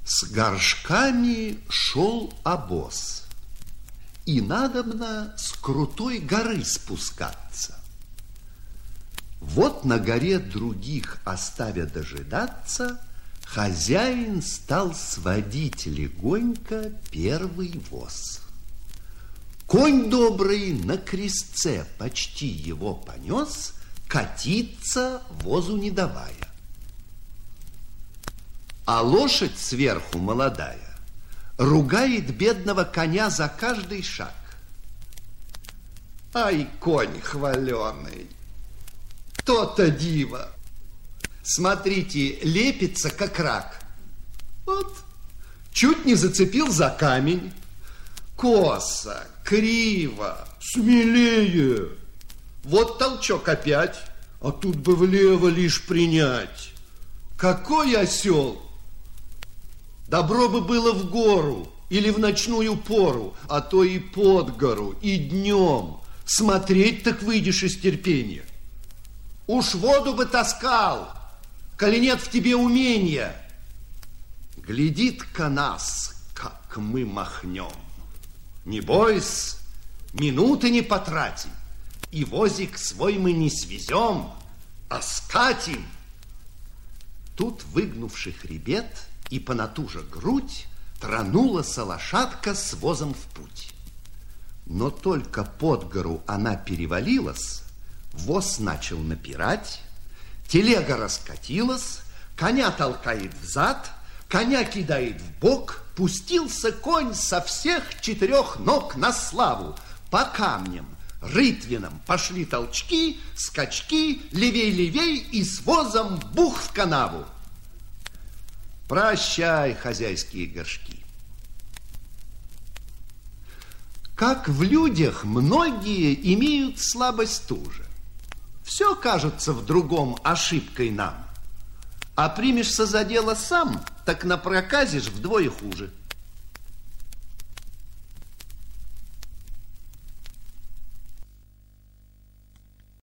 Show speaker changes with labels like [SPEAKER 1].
[SPEAKER 1] С горшками шел обоз, и надобно с крутой горы спускаться. Вот на горе других оставя дожидаться, хозяин стал сводить легонько первый воз. Конь добрый на крестце почти его понес, катиться возу не давая. А лошадь сверху молодая ругает бедного коня за каждый шаг. Ай, конь хваленый, то-то диво. Смотрите, лепится, как рак. Вот, чуть не зацепил за камень. Косо, криво, смелее. Вот толчок опять, а тут бы влево лишь принять. Какой осел! Добро бы было в гору или в ночную пору, а то и под гору, и днем. Смотреть так выйдешь из терпения. Уж воду бы таскал, коли нет в тебе умения. Глядит-ка нас, как мы махнем. Не бойся, минуты не потратим, и возик свой мы не свезем, а скатим. Тут, выгнувший хребет и понатужа грудь, тронулась лошадка с возом в путь. Но только под гору она перевалилась, воз начал напирать, телега раскатилась, коня толкает взад, коня кидает в бок, пустился конь со всех четырех ног на славу. По камням, рытвинам пошли толчки, скачки, левей-левей, и с возом бух в канаву. Прощай, хозяйские горшки. Как в людях многие имеют слабость ту же. Все кажется в другом ошибкой нам. А примешься за дело сам, так напроказишь вдвое хуже.